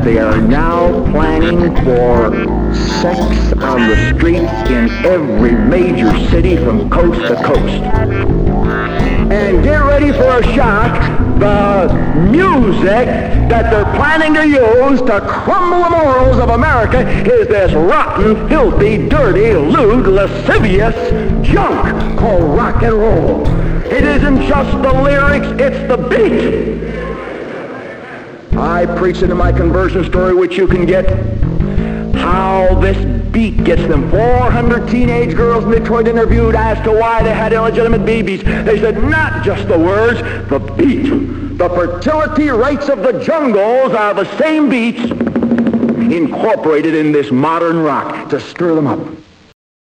they are now planning for sex on the streets in every major city from coast to coast. And get ready for a shock. The music that they're planning to use to crumble the morals of America is this rotten, filthy, dirty, lewd, lascivious junk called rock and roll. It isn't just the lyrics, it's the beat. I preach it in my conversion story, which you can get, how this beat gets them. 400 teenage girls in Detroit interviewed as to why they had illegitimate babies. They said not just the words, the beat. The fertility rates of the jungles are the same beats incorporated in this modern rock to stir them up.